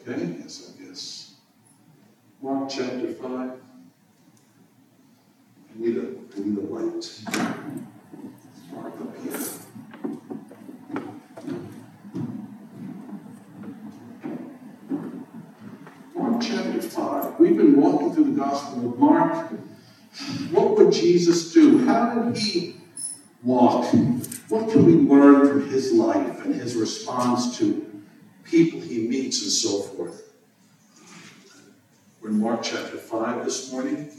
Okay, yes, I guess. Mark chapter 5. We need a light. Mark up here. Mark chapter 5. We've been walking through the Gospel of Mark. What would Jesus do? How did he walk? What can we learn from his life and his response to people he meets and so forth? We're in Mark chapter 5 this morning.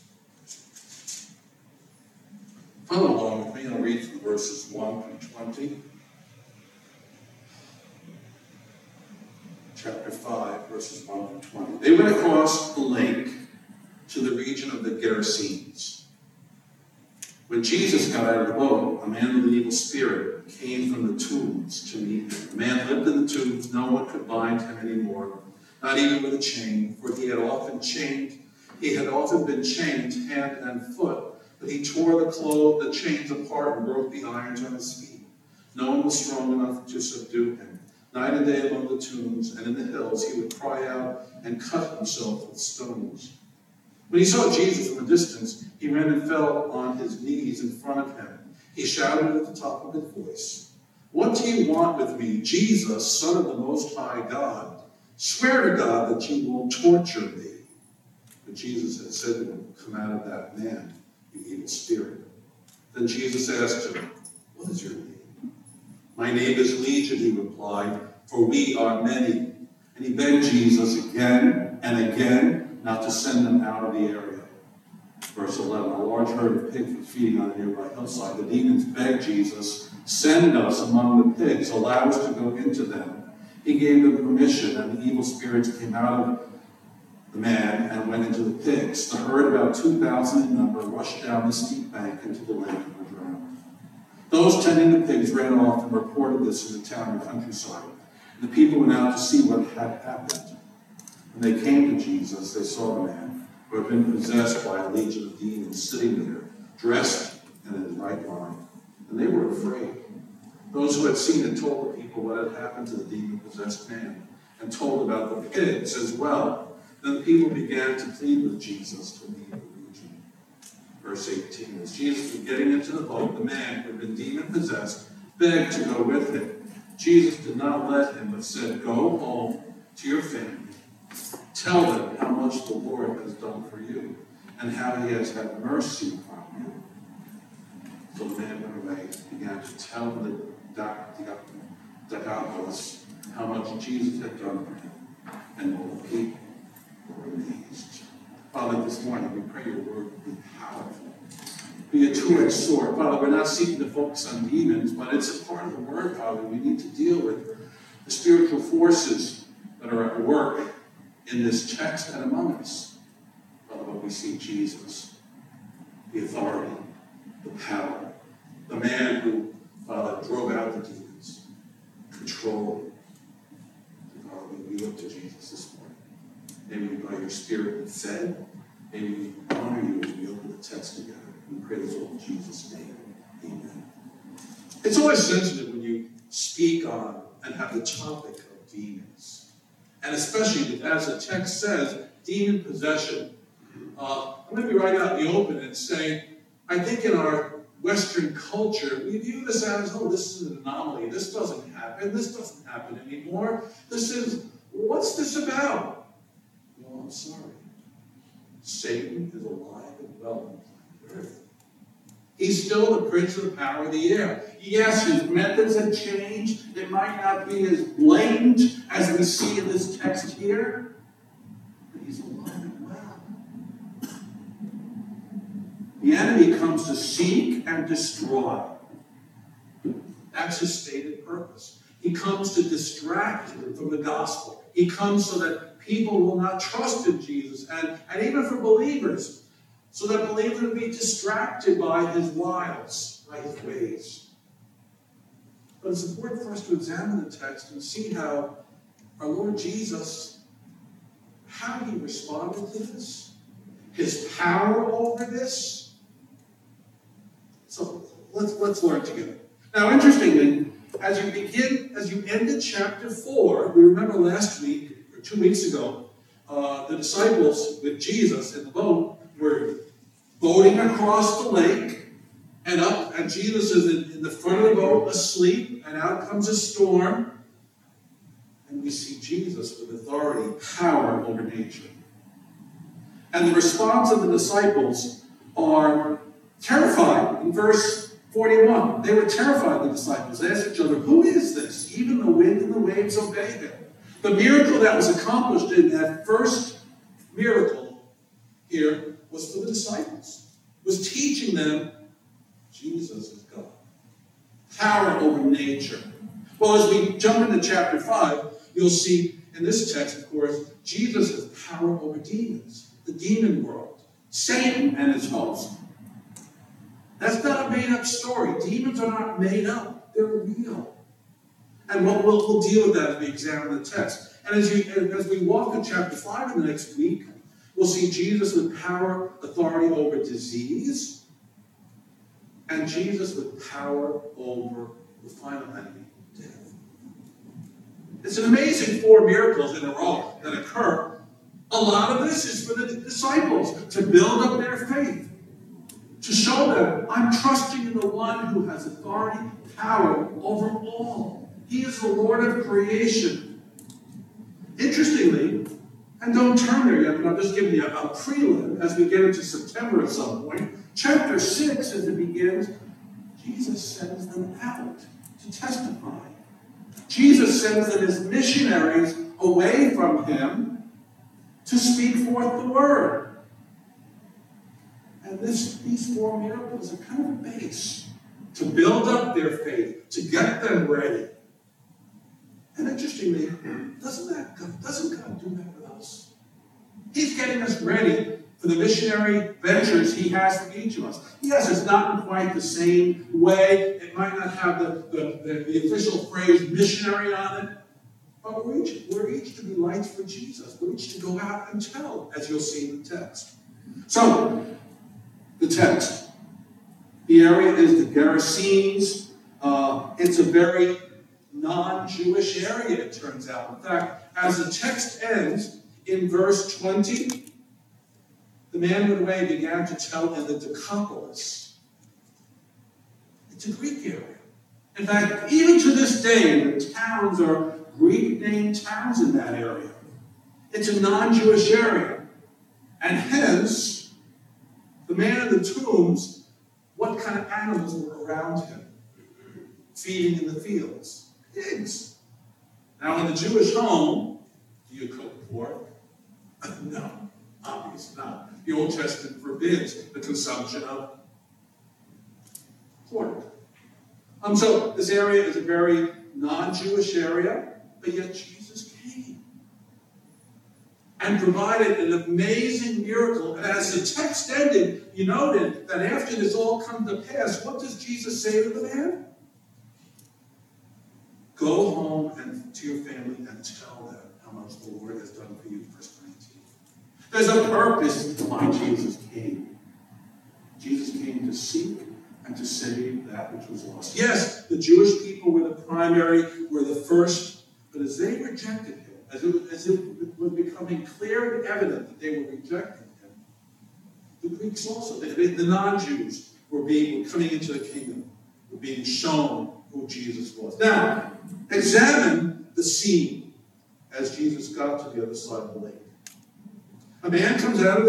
Follow along with me. I'll read from verses 1 through 20. Chapter 5, verses 1 through 20. They went across the lake to the region of the Gerasenes. When Jesus got out of the boat, a man with an evil spirit came from the tombs to meet him. The man lived in the tombs. No one could bind him anymore, not even with a chain, for he had often been chained hand and foot. But he tore the chains apart and broke the irons on his feet. No one was strong enough to subdue him. Night and day among the tombs and in the hills, he would cry out and cut himself with stones. When he saw Jesus from a distance, he ran and fell on his knees in front of him. He shouted at the top of his voice, "What do you want with me, Jesus, Son of the Most High God? Swear to God that you won't torture me." But Jesus had said to him, "Come out of that man, you evil spirit." Then Jesus asked him, "What is your name?" "My name is Legion," he replied, "for we are many." And he begged Jesus again and again not to send them out of the area. Verse 11, a large herd of pigs was feeding on a nearby hillside. The demons begged Jesus, "Send us among the pigs, allow us to go into them." He gave them permission, and the evil spirits came out of the man and went into the pigs. The herd, about 2,000 in number, rushed down the steep bank into the lake and were drowned. Those tending the pigs ran off and reported this in the town and countryside. And the people went out to see what had happened. When they came to Jesus, they saw the man who had been possessed by a legion of demons sitting there, dressed and in his right mind. And they were afraid. Those who had seen it told the people what had happened to the demon-possessed man, and told about the pigs as well. Then the people began to plead with Jesus to leave the region. Verse 18, as Jesus was getting into the boat, the man who had been demon-possessed begged to go with him. Jesus did not let him, but said, "Go home to your family. Tell them how much the Lord has done for you, and how he has had mercy on you." So the man went away and began to tell the Decapolis how much Jesus had done for him, and all the people were amazed. Father, this morning we pray your word would be powerful, be a two-edged sword. Father, we're not seeking to focus on demons, but it's a part of the word, Father. We need to deal with the spiritual forces that are at work in this text and among us. Father, but we see Jesus, the authority, the power, the man who, Father, drove out the demons, control. Father, we look to Jesus this morning. Maybe by your Spirit be fed. Maybe we honor you as we open the text together. We pray this all in Jesus' name. Amen. It's always sensitive when you speak on and have the topic of demons. And especially, as the text says, demon possession. I'm going to be right out in the open and say, I think in our Western culture, we view this as, oh, this is an anomaly. This doesn't happen. This doesn't happen anymore. What's this about? Well, I'm sorry. Satan is alive and well on planet Earth. He's still the prince of the power of the air. Yes, his methods have changed. It might not be as blatant as we see in this text here, but he's alive and well. The enemy comes to seek and destroy. That's his stated purpose. He comes to distract from the gospel. He comes so that people will not trust in Jesus, and even for believers, so that believers will be distracted by his wiles, by his ways. But it's important for us to examine the text and see how our Lord Jesus, how he responded to this, his power over this. So let's learn together. Now, interestingly, as you ended chapter 4, we remember last week, or 2 weeks ago, the disciples with Jesus in the boat were boating across the lake, and Jesus is in the front of the boat asleep, and out comes a storm, and we see Jesus with authority, power over nature. And the response of the disciples are terrified. In verse 41, they were terrified, the disciples. They asked each other, who is this? Even the wind and the waves obey him. The miracle that was accomplished in that first miracle here was for the disciples. It was teaching them Jesus is God. Power over nature. Well, as we jump into chapter 5, you'll see in this text, of course, Jesus has power over demons, the demon world, Satan and his host. That's not a made-up story. Demons are not made up. They're real. And we'll deal with that as we examine the text. And as we walk through chapter 5 in the next week, we'll see Jesus with power, authority over disease, and Jesus with power over the final enemy, death. It's an amazing 4 miracles in a row that occur. A lot of this is for the disciples to build up their faith, to show them, I'm trusting in the one who has authority, power over all. He is the Lord of creation. Interestingly, and don't turn there yet, but I'm just giving you a prelim as we get into September at some point. Chapter 6, as it begins, Jesus sends them out to testify. Jesus sends them as missionaries away from him to speak forth the word. And these 4 miracles are kind of a base to build up their faith, to get them ready. And interestingly, doesn't God do that with us? He's getting us ready for the missionary ventures he has for each of us. Yes, it's not in quite the same way. It might not have the official phrase missionary on it. But we're each to be lights for Jesus. We're each to go out and tell, as you'll see in the text. So, the text. The area is the Gerasenes. It's a very non-Jewish area, it turns out. In fact, as the text ends in verse 20, the man went away and began to tell in the Decapolis. It's a Greek area. In fact, even to this day, the towns are Greek-named towns in that area. It's a non-Jewish area. And hence, the man in the tombs, what kind of animals were around him? Feeding in the fields. Pigs. Now, in the Jewish home, do you cook pork? No, obviously not. The Old Testament forbids the consumption of pork. So this area is a very non-Jewish area, but yet Jesus came and provided an amazing miracle. And as the text ended, you noted that after this all come to pass, what does Jesus say to the man? Go home and to your family and tell them how much the Lord has done for you. Verse 19. There's a purpose why Jesus came. Jesus came to seek and to save that which was lost. Yes, the Jewish people were the first, but as they rejected him, as it was becoming clear and evident that they were rejecting him, the Greeks also, the non-Jews, were coming into the kingdom, were being shown who Jesus was. Now, examine the scene as Jesus got to the other side of the lake. A man came out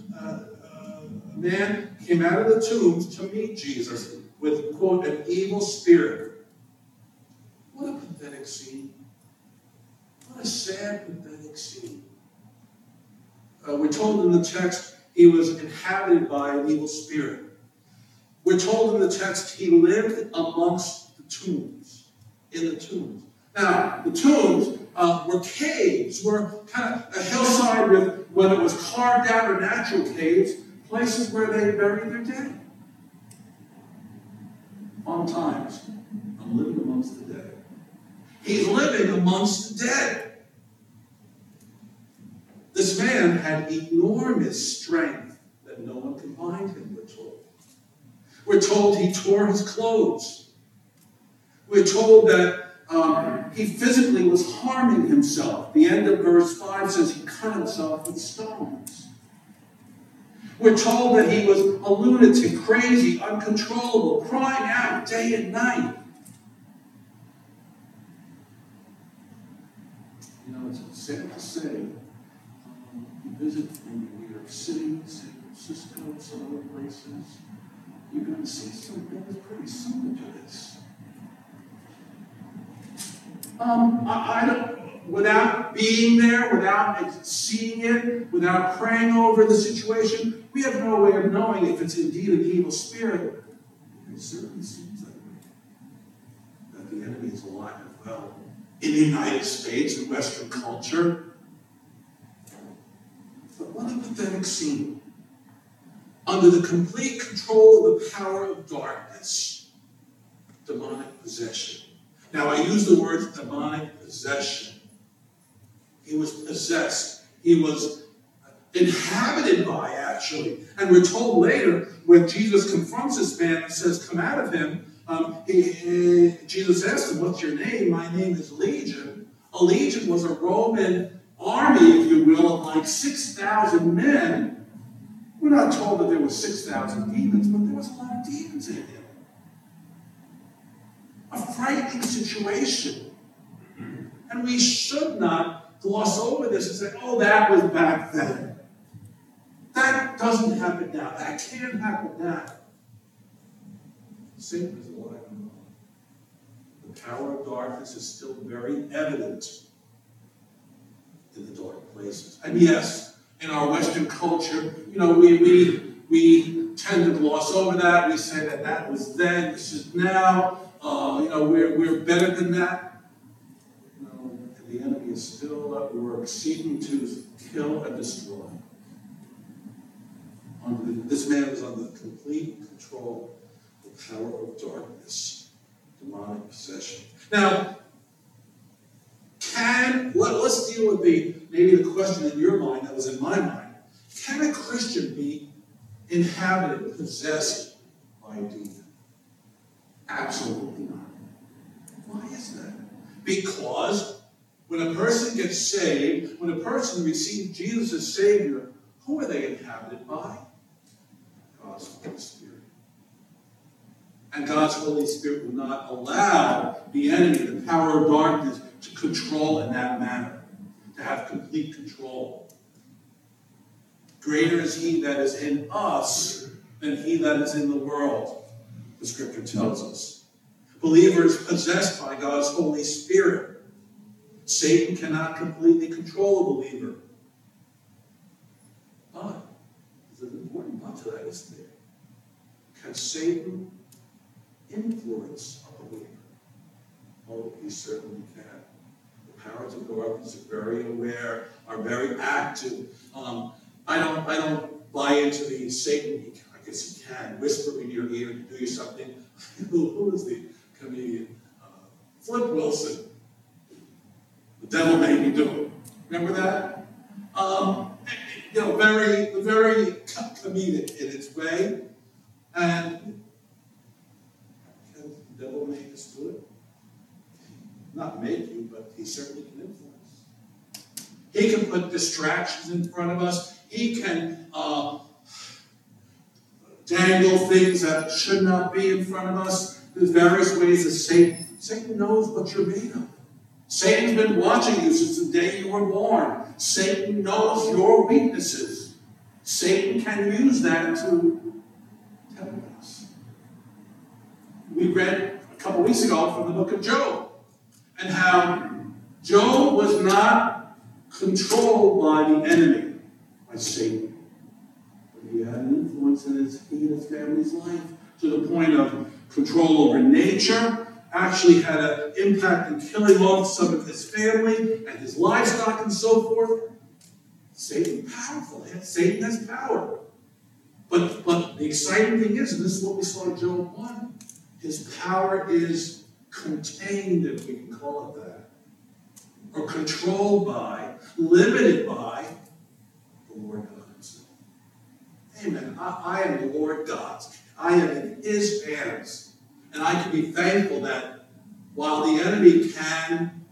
of the tombs to meet Jesus with, quote, an evil spirit. What a pathetic scene. What a sad, pathetic scene. We're told in the text he was inhabited by an evil spirit. We're told in the text he lived amongst the tombs, in the tombs. Now, the tombs were caves, were kind of a hillside with, whether it was carved out or natural caves, places where they buried their dead. Oftentimes, I'm living amongst the dead. He's living amongst the dead. This man had enormous strength that no one could bind him, we're told. We're told he tore his clothes. We're told that he physically was harming himself. The end of verse 5 says he cut himself with stones. We're told that he was a lunatic, crazy, uncontrollable, crying out day and night. You know, it's sad to say, you visit in New York City, San Francisco, some other places, you're going to see something that's pretty similar to this. I don't, without being there, without seeing it, without praying over the situation, we have no way of knowing if it's indeed an evil spirit. It certainly seems that the enemy is alive and well in the United States and Western culture. But what a pathetic scene. Under the complete control of the power of darkness, demonic possession. Now, I use the word demonic possession. He was possessed. He was inhabited by, actually. And we're told later, when Jesus confronts this man and says, come out of him, Jesus asked him, what's your name? My name is Legion. A legion was a Roman army, if you will, of like 6,000 men. We're not told that there were 6,000 demons, but there was a lot of demons in him. A frightening situation. And we should not gloss over this and say, oh, that was back then. That doesn't happen now. That can't happen now. Satan is alive and well. The power of darkness is still very evident in the dark places. And yes, in our Western culture, you know, we tend to gloss over that. We say that that was then, this is now. You know, we're better than that. No, the enemy is still at work, seeking to kill and destroy. This man was under complete control of the power of darkness, demonic possession. Now, let's deal with maybe the question in your mind that was in my mind. Can a Christian be inhabited, possessed by a demon? Absolutely not. Why is that? Because when a person gets saved, when a person receives Jesus as Savior, who are they inhabited by? God's Holy Spirit. And God's Holy Spirit will not allow the enemy, the power of darkness, to control in that manner, to have complete control. Greater is he that is in us than he that is in the world. The scripture tells us. Believers possessed by God's Holy Spirit. Satan cannot completely control a believer. But, there's an important but to that, isn't there? Can Satan influence a believer? Oh, he certainly can. The powers of darkness are very aware, are very active. I don't buy into the Satan. I guess he can whisper in your ear to do you something. Who is the comedian? Flip Wilson. The devil made me do it. Remember that? You know, very comedic in its way. And can the devil make us do it? Not make you, but he certainly can influence. He can put distractions in front of us. He can dangle things that should not be in front of us. There's various ways that Satan knows what you're made of. Satan's been watching you since the day you were born. Satan knows your weaknesses. Satan can use that to tempt us. We read a couple weeks ago from the book of Job, and how Job was not controlled by the enemy, by Satan. But he had an influence in his family's life to the point of control over nature, actually had an impact in killing off some of his family and his livestock and so forth. Satan's powerful. Satan has power. But the exciting thing is, and this is what we saw in Job 1, his power is contained, if we can call it that, or controlled by, limited by the Lord God himself. Amen. I am the Lord God's. I am in his hands. And I can be thankful that while the enemy can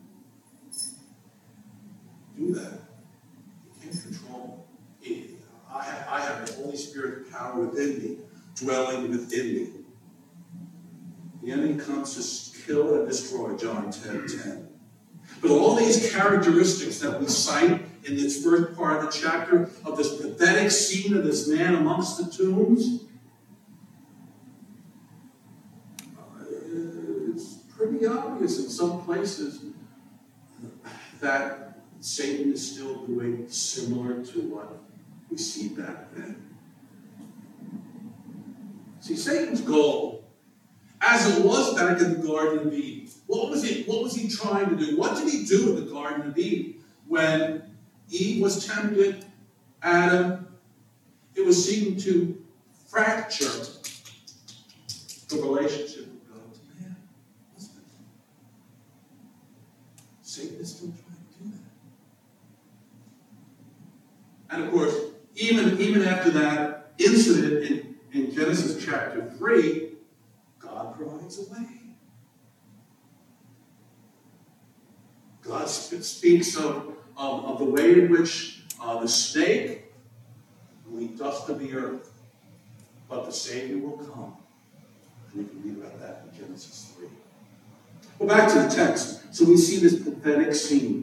do that, he can't control me. I have the Holy Spirit power within me, dwelling within me. The enemy comes to kill and destroy, John 10:10. But all these characteristics that we cite in this first part of the chapter, of this pathetic scene of this man amongst the tombs, it's pretty obvious in some places that Satan is still doing similar to what we see back then. See, Satan's goal, as it was back in the Garden of Eden, what was he trying to do? What did he do in the Garden of Eden when Eve was tempted? Adam, it was seeking to fracture the relationship of God to man, wasn't it? Satan is still trying to do that. And of course, even after that incident in Genesis chapter 3, God provides a way. God speaks of the way in which the snake will eat dust of the earth, but the Savior will come. And you can read about that in Genesis 3. Well, back to the text. So we see this pathetic scene.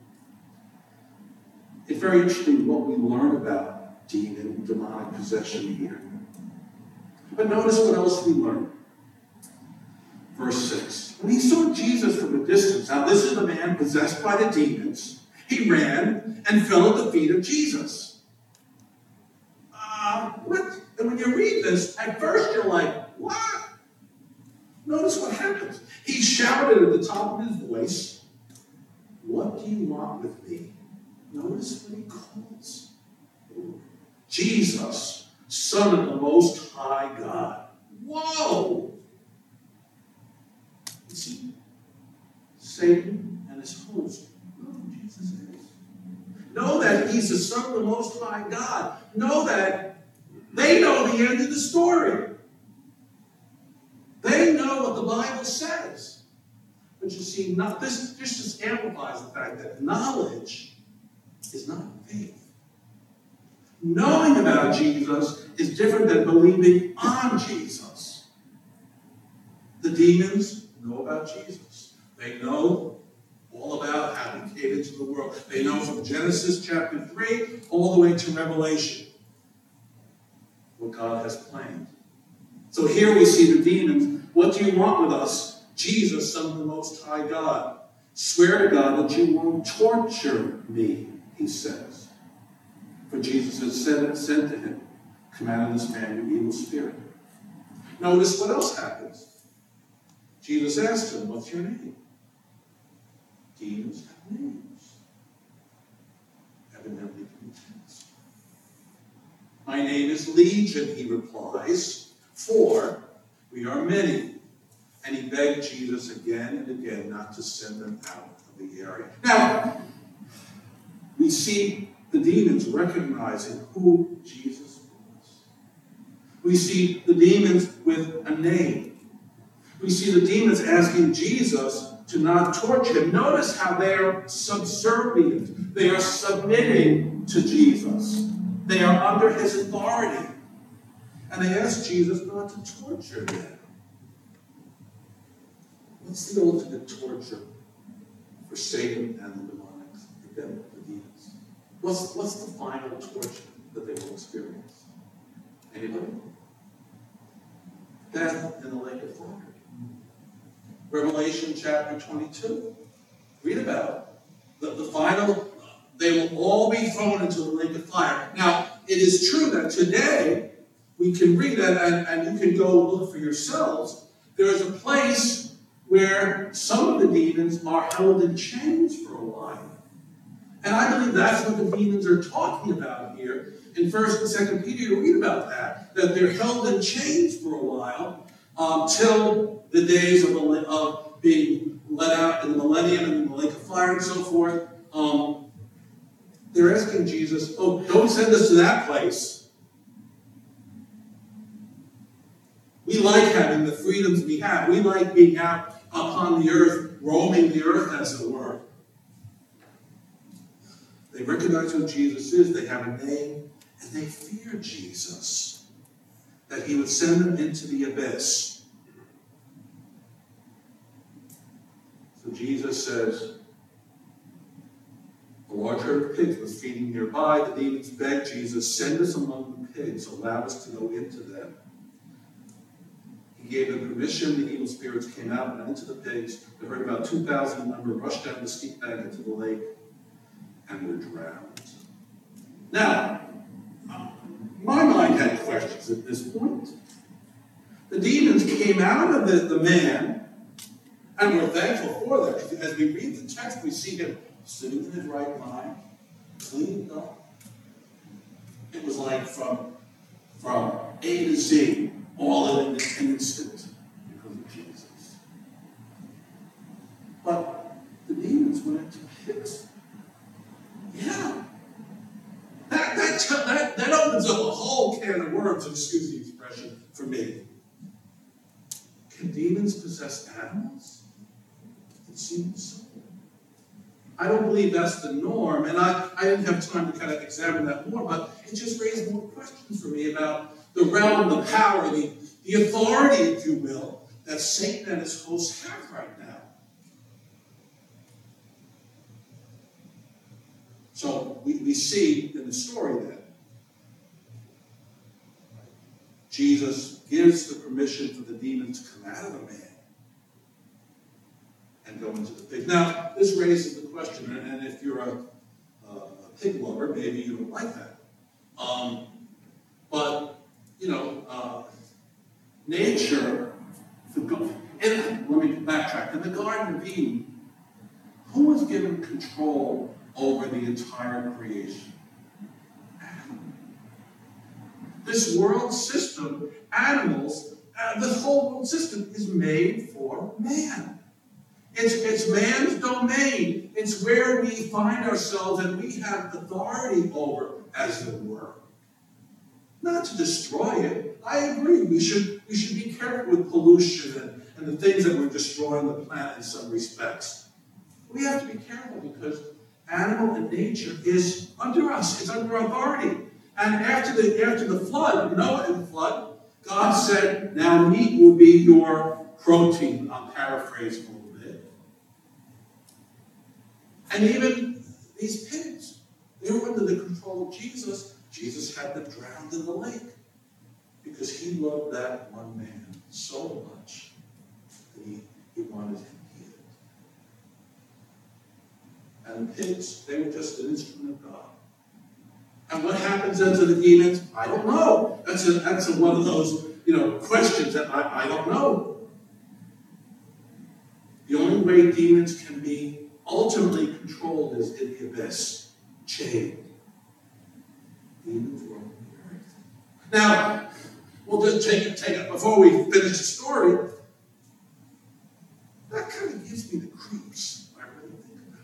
It's very interesting what we learn about demonic possession here. But notice what else we learn. Verse 6. When he saw Jesus from a distance, now this is the man possessed by the demons, he ran and fell at the feet of Jesus. What? And when you read this, at first you're like, what? Notice what happens. He shouted at the top of his voice, what do you want with me? Notice what he calls. Jesus, Son of the Most High God. Whoa! You see, Satan and his host know who Jesus is. Know that he's the Son of the Most High God. Know that they know the end of the story. They know what the Bible says. But you see, this just amplifies the fact that knowledge is not faith. Knowing about Jesus is different than believing on Jesus. The demons know about Jesus. They know all about how he came into the world. They know from Genesis chapter 3 all the way to Revelation what God has planned. So here we see the demons. What do you want with us? Jesus, Son of the Most High God. Swear to God that you won't torture me, he says. For Jesus had said to him, come out of this man, you evil spirit. Notice what else happens. Jesus asked him, what's your name? Demons have names. Evidently contains. My name is Legion, he replies, for we are many. And he begged Jesus again and again not to send them out of the area. Now, we see the demons recognizing who Jesus was. We see the demons with a name. We see the demons asking Jesus to not torture him. Notice how they are subservient. They are submitting to Jesus. They are under his authority. And they ask Jesus not to torture them. What's the ultimate torture for Satan and the demonics, the demons? What's the final torture that they will experience? Anybody? Death in the lake of fire. Revelation chapter 22. Read about it. The final, they will all be thrown into the lake of fire. Now, it is true that today, we can read that, and you can go look for yourselves. There is a place where some of the demons are held in chains for a while. And I believe that's what the demons are talking about here. In 1st and 2nd Peter, you read about that they're held in chains for a while till the days of being let out in the millennium and in the lake of fire and so forth. They're asking Jesus, oh, don't send us to that place. We like having the freedoms we have. We like being out upon the earth, roaming the earth, as it were. They recognize who Jesus is, they have a name, and they fear Jesus, that he would send them into the abyss. So Jesus says, a large herd of pigs was feeding nearby. The demons begged Jesus, send us among the pigs, allow us to go into them. He gave them permission. The evil spirits came out and went into the pigs. They heard about 2,000 number rushed down the steep bank into the lake and were drowned. Now, my mind had questions at this point. The demons came out of the man, and we're thankful for that. As we read the text, we see him sitting in his right mind, cleaned up. It was like from A to Z, all in an instant, because of Jesus. But the demons went into pigs. Yeah. That opens up a whole can of worms, excuse the expression, for me. Can demons possess animals? It seems so. I don't believe that's the norm, and I didn't have time to kind of examine that more, but it just raised more questions for me about the realm, the power, the authority, if you will, that Satan and his hosts have right now. So we see in the story that Jesus gives the permission for the demons to come out of the man and go into the pig. Now, this raises the question, and if you're a pig lover, maybe you don't like that. But, nature, and let me backtrack. In the Garden of Eden, who was given control over the entire creation? Adam. This world system, animals, this whole world system is made for man. It's man's domain. It's where we find ourselves and we have authority over, as it were. Not to destroy it. I agree. We should be careful with pollution and the things that we're destroying the planet in some respects. We have to be careful because animal and nature is under us. It's under authority. And after the flood, Noah and the flood, God said, now meat will be your protein. I'm paraphrasing a little bit. And even these pigs, they were under the control of Jesus. Jesus had them drowned in the lake because he loved that one man so much that he wanted him healed. And the pigs, they were just an instrument of God. And what happens then to the demons? I don't know. That's one of those questions that I don't know. The only way demons can be ultimately controlled is in the abyss, chained. Demons roam the earth. Now, we'll just take it before we finish the story. That kind of gives me the creeps. I really think about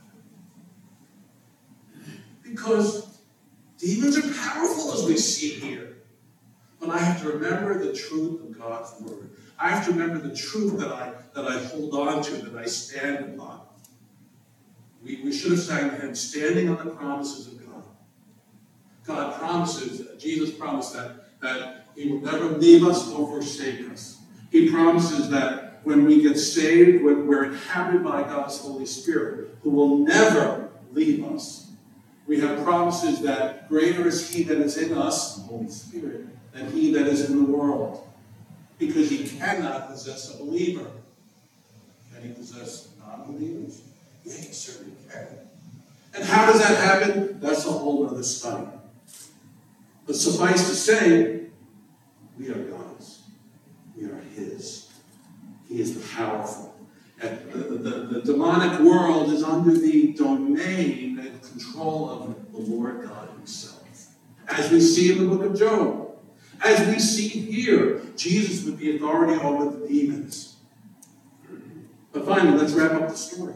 it. Because demons are powerful, as we see here. But I have to remember the truth of God's word. I have to remember the truth that I hold on to, that I stand upon. We should have sang the hymn, standing on the promises of God. God promises, Jesus promised that he will never leave us or forsake us. He promises that when we get saved, when we're inhabited by God's Holy Spirit, who will never leave us. We have promises that greater is he that is in us, the Holy Spirit, than he that is in the world. Because he cannot possess a believer. Can he possess non-believers? Yeah, he certainly can. And how does that happen? That's a whole other study. But suffice to say, we are God's. We are his. He is the powerful. And the demonic world is under the domain and control of the Lord God himself. As we see in the book of Job. As we see here, Jesus with the authority over the demons. But finally, let's wrap up the story.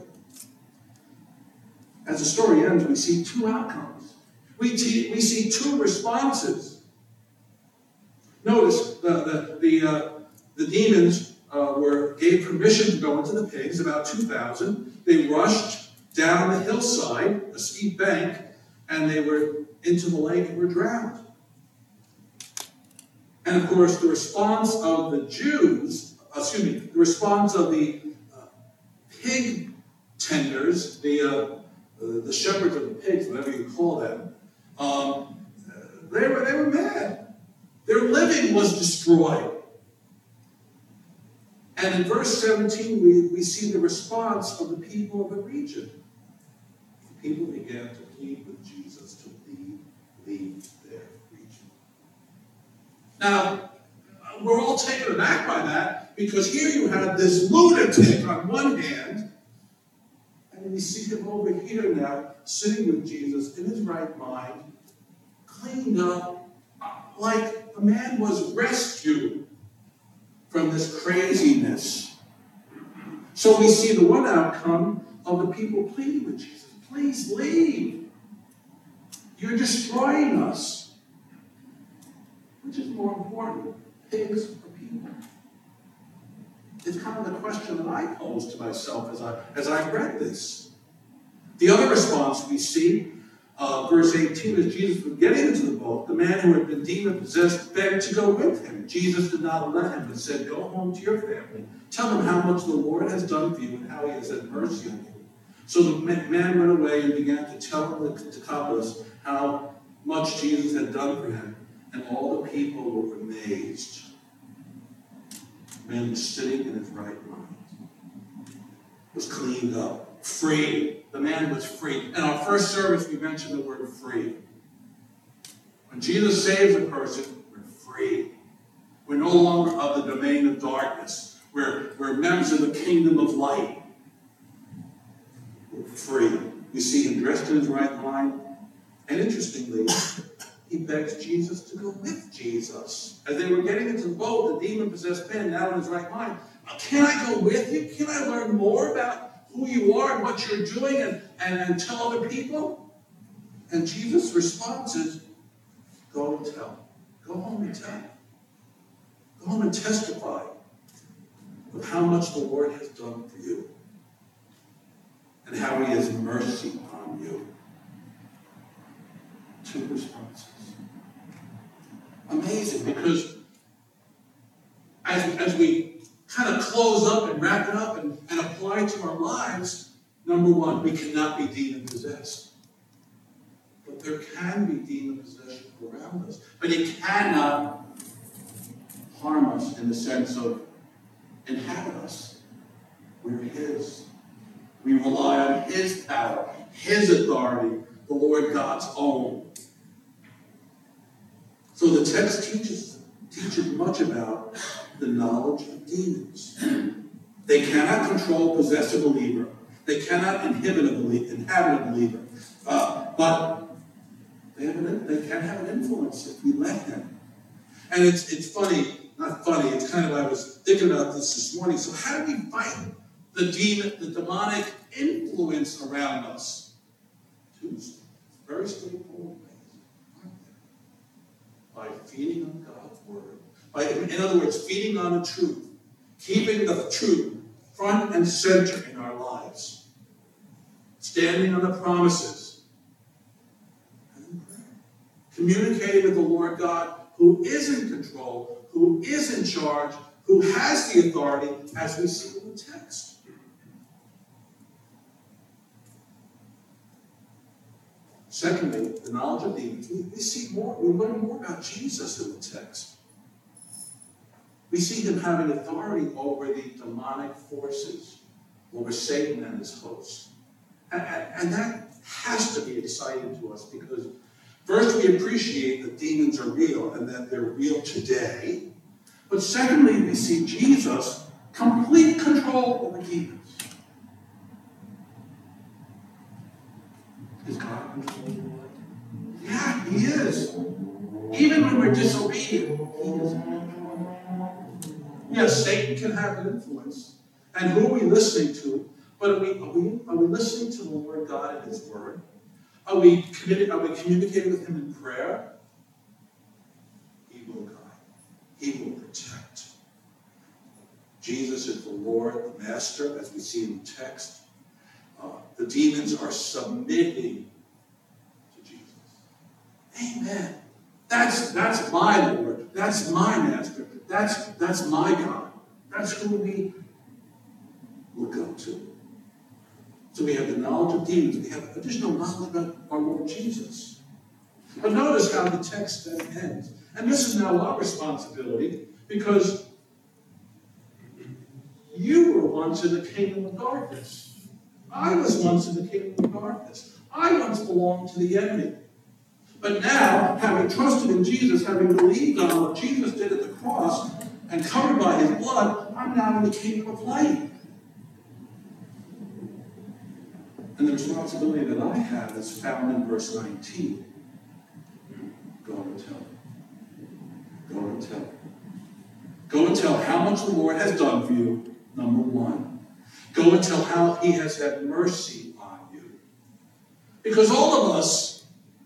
As the story ends, we see two outcomes. We see two responses. Notice the demons gave permission to go into the pigs, about 2,000. They rushed down the hillside, a steep bank, and they were into the lake and were drowned. And of course, the response of the pig tenders, the shepherds of the pigs, whatever you call them, they were mad. Their living was destroyed. And in verse 17, we see the response of the people of the region. The people began to plead with Jesus to leave their region. Now, we're all taken aback by that, because here you have this lunatic on one hand, and we see him over here now, sitting with Jesus in his right mind, cleaned up, like a man was rescued from this craziness. So we see the one outcome of the people pleading with Jesus. Please leave. You're destroying us. Which is more important, pigs or people? It's kind of the question that I posed to myself as I read this. The other response we see, verse 18, as Jesus was getting into the boat, the man who had been demon-possessed begged to go with him. Jesus did not let him, but said, go home to your family. Tell them how much the Lord has done for you and how he has had mercy on you. So the man went away and began to tell the Decapolis how much Jesus had done for him, and all the people were amazed. The man was sitting in his right mind, was cleaned up, free. The man was free. In our first service, we mentioned the word free. When Jesus saves a person, we're free. We're no longer of the domain of darkness. We're members of the kingdom of light. We're free. We see him dressed in his right mind. And interestingly, he begs Jesus to go with Jesus. As they were getting into the boat, the demon-possessed man, now in his right mind, can I go with you? Can I learn more about who you are and what you're doing and tell other people? And Jesus' response is, go and tell. Go home and tell. Go home and testify of how much the Lord has done for you and how he has mercy on you. Two responses. Amazing, because as we kind of close up and wrap it up and apply to our lives, number one, we cannot be demon-possessed. But there can be demon possession around us. But it cannot harm us in the sense of inhabit us. We're his. We rely on his power, his authority, the Lord God's own. So the text teaches much about the knowledge of demons. They cannot control, possess a believer. They cannot inhabit a believer. But they can have an influence if we let them. And it's funny, not funny, it's kind of, I was thinking about this morning. So how do we fight the demonic influence around us? Two very straightforward ways. By feeding on God's word. In other words, feeding on the truth. Keeping the truth front and center in our lives. Standing on the promises. And prayer. Communicating with the Lord God, who is in control, who is in charge, who has the authority, as we see in the text. Secondly, the knowledge of demons. We learn more about Jesus in the text. We see him having authority over the demonic forces, over Satan and his hosts. And that has to be exciting to us because first we appreciate that demons are real and that they're real today. But secondly, we see Jesus complete control over demons. Is God in control? Yeah, he is. Even when we're disobedient, he is in control. Yes, Satan can have an influence. And who are we listening to? But are we listening to the Lord God and his word? Are we communicating with him in prayer? He will guide. He will protect. Jesus is the Lord, the Master, as we see in the text. The demons are submitting to Jesus. Amen. That's my Lord. That's my Master. That's my God. That's who we look up to. So we have the knowledge of demons. We have additional knowledge about our Lord Jesus. But notice how the text then ends. And this is now our responsibility, because you were once in the kingdom of darkness. I was once in the kingdom of darkness. I once belonged to the enemy. But now, having trusted in Jesus, having believed on what Jesus did at the cross, and covered by his blood, I'm now in the kingdom of light. And the responsibility that I have is found in verse 19. Go and tell. Go and tell. Go and tell how much the Lord has done for you, number one. Go and tell how he has had mercy on you. Because all of us,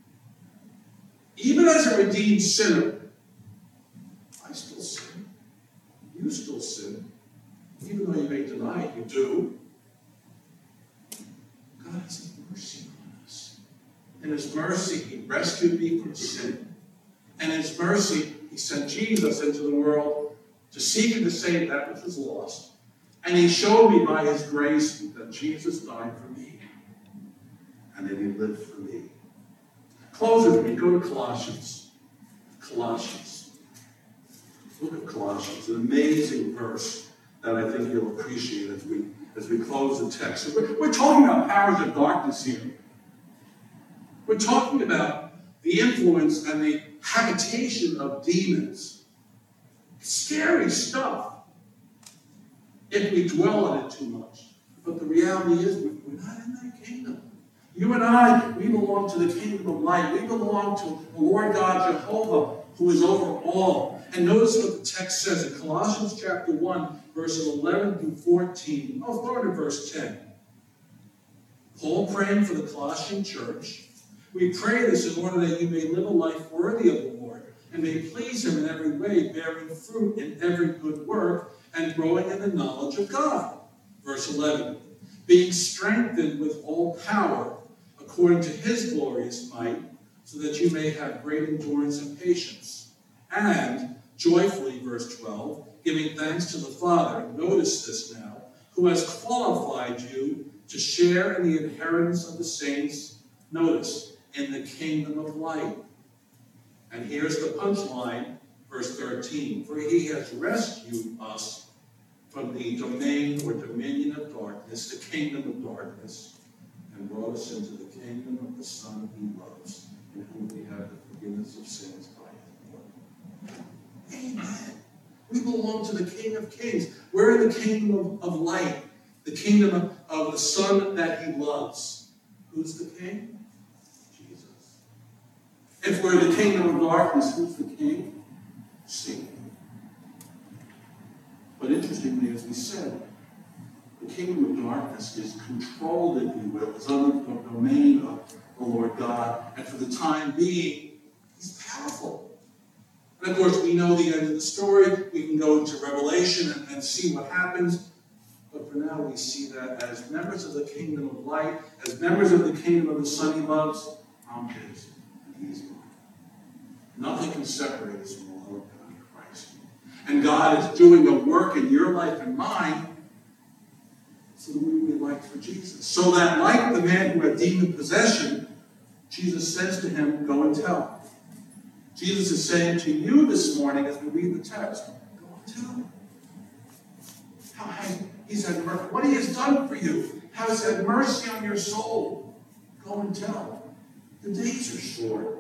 even as a redeemed sinner, I still sin. You still sin. Even though you may deny it, you do. God has mercy on us. In his mercy, he rescued me from sin. And in his mercy, he sent Jesus into the world to seek and to save that which was lost. And he showed me by his grace that Jesus died for me. And that he lived for me. Close with me. Go to Colossians. Colossians. Look at Colossians. An amazing verse that I think you'll appreciate as we close the text. We're talking about powers of darkness here. We're talking about the influence and the habitation of demons. Scary stuff if we dwell on it too much. But the reality is we're not in that kingdom. You and I, we belong to the kingdom of light. We belong to the Lord God Jehovah, who is over all. And notice what the text says in Colossians chapter 1, verses 11 through 14. Oh, go to verse 10. Paul praying for the Colossian church. We pray this in order that you may live a life worthy of the Lord, and may please him in every way, bearing fruit in every good work, and growing in the knowledge of God. Verse 11. Being strengthened with all power, according to his glorious might, so that you may have great endurance and patience. And joyfully, verse 12, giving thanks to the Father, notice this now, who has qualified you to share in the inheritance of the saints, notice, in the kingdom of light. And here's the punchline, verse 13. For he has rescued us from the domain or dominion of darkness, the kingdom of darkness, and brought us into the kingdom of the Son he loves, in whom we have the forgiveness of sins by his blood. Amen. We belong to the King of Kings. We're in the kingdom of light, the kingdom of the Son that he loves. Who's the king? Jesus. If we're in the kingdom of darkness, who's the king? Satan. But interestingly, as we said, the kingdom of darkness is controlled, if you will, is under the domain of the Lord God. And for the time being, he's powerful. And of course, we know the end of the story. We can go to Revelation and see what happens. But for now, we see that as members of the kingdom of light, as members of the kingdom of the Son he loves, I'm his, and he's mine. Nothing can separate us from the love of God in Christ. And God is doing a work in your life and mine so that we will be like for Jesus. So that, like the man who had demon possession, Jesus says to him, go and tell. Jesus is saying to you this morning, as we read the text, go and tell. How he's had mercy. What he has done for you. How he's had mercy on your soul. Go and tell. The days are short.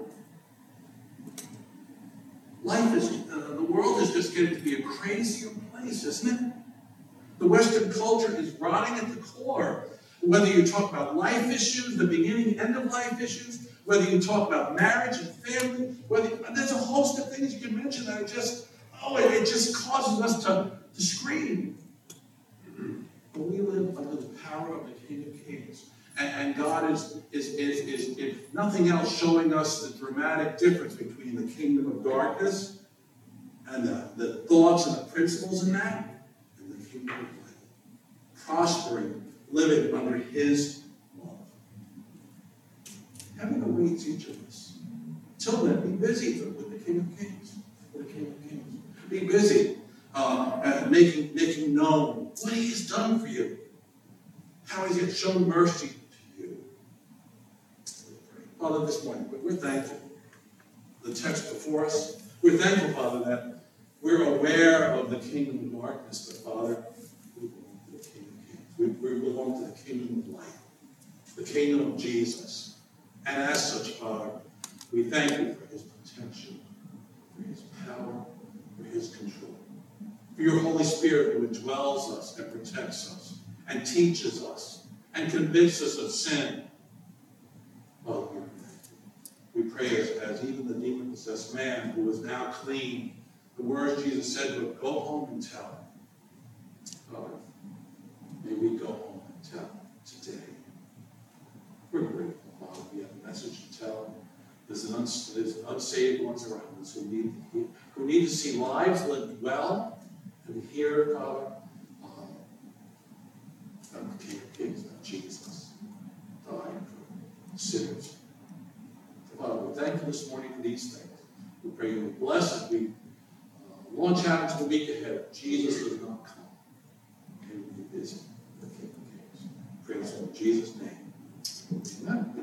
Life is, the world is just getting to be a crazier place, isn't it? The Western culture is rotting at the core. Whether you talk about life issues, the beginning, end of life issues, whether you talk about marriage and family, there's a host of things you can mention that it just causes us to scream. But we live under the power of the King of Kings. And God is, if nothing else, showing us the dramatic difference between the kingdom of darkness and the thoughts and the principles in that, and the kingdom kingdom of light, prospering, living under his love. Heaven awaits each of us. Till then, be busy with the King of Kings. With the King of Kings. Be busy at making known what he has done for you. How he has shown mercy to you. Father, this morning, we're thankful for the text before us. We're thankful, Father, that we're aware of the kingdom of darkness, but Father, we belong to the King of Kings. We belong to the kingdom of light, the kingdom of Jesus. And as such, Father, we thank you for his protection, for his power, for his control, for your Holy Spirit who indwells us and protects us and teaches us and convinces us of sin. Father, we pray as even the demon-possessed man who is now clean, the words Jesus said to him, go home and tell. Father, may we go home and tell today. We're grateful, Father. We have a message to tell. There's unsaved ones around us who need to see lives lived well and hear, Father, from the King of Kings, not Jesus, dying for sinners. Father, we're thankful this morning for these things. We pray you will bless as we launch out into the week ahead. Jesus does not come. And we'll be busy with the King of Kings. Praise in Jesus' name. Amen.